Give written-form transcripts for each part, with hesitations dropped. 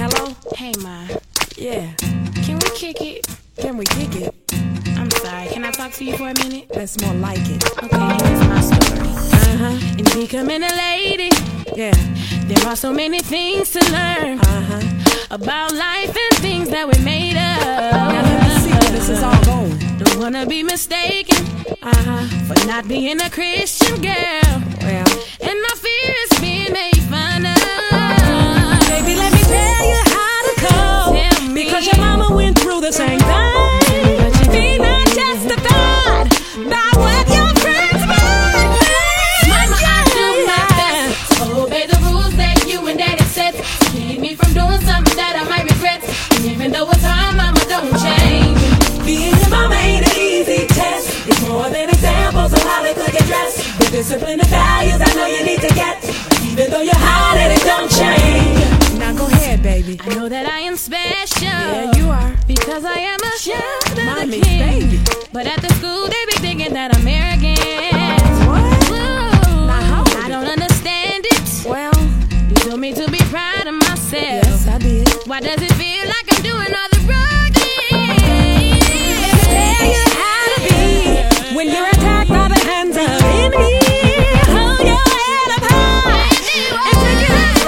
Hello? Hey, Ma. Yeah. Can we kick it? Can we kick it? I'm sorry. Can I talk to you for a minute? That's more like it. Okay, here's my story. Uh-huh. In becoming a lady, Yeah. there are so many things to learn Uh-huh. about life and things that we made Now let me see where this is up. all going. Don't wanna be mistaken Uh-huh. for not being a Christian girl, Well, and my fear is being made fun of. baby, let me tell you how to cope. Tell me. Because your mama went through the same thing. But you Be not justified by what your friends might Mama, I do my best to obey the rules that you and Daddy set to keep me from doing something that I might regret. And even though it's hard, Mama, don't change. Being your mama ain't an easy test. It's more than examples of how they cook and dress. The discipline and values I know you need to get. Even though you're hard-headed, don't change. Now go ahead, baby. I know that I am special. Yeah, you are. Because I am a child of the Mommy's king. baby. But at the school, they be thinking that I'm arrogant. What? Whoa. Now, how old I is don't understand it. Well, You told me to be proud of myself. yes, I did. Why does it feel like I'm doing all the wrong things? Tell you how to be when you're attacked by the hands of the enemy. Hold your head up high and take it up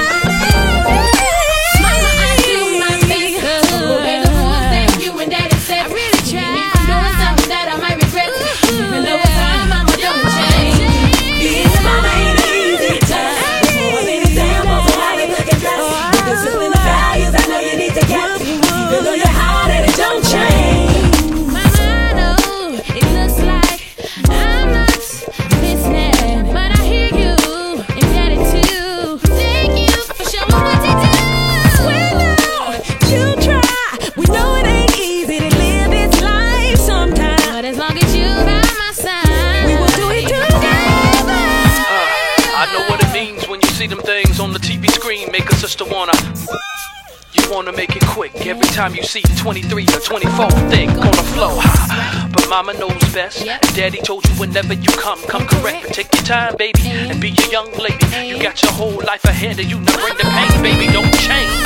Mama, I do my best to obey the rules that you and Daddy set. I really try. Keep me from doing something that I might regret. Even though it's hard, Mama, don't change. Being a mama ain't an easy task. There's more than examples of how they look and dress. The discipline and values I know you need to get. Even though you're hard-headed, don't change. Mama, I know it looks like I'm not listening, but I hear you and Daddy too. Thank you for showing what to do. Well, you try. We know it ain't easy to live this life sometimes. But as long as you by my side, We will do it together. I know what it means when you see them things on the TV screen. Make a sister you wanna make it quick. Every time you see 23 or 24 thick on the flow. But mama knows best. Yep. And daddy told you whenever you come correct. But take your time, baby, and be a young lady. You got your whole life ahead of you. Now bring the pain, baby, don't change.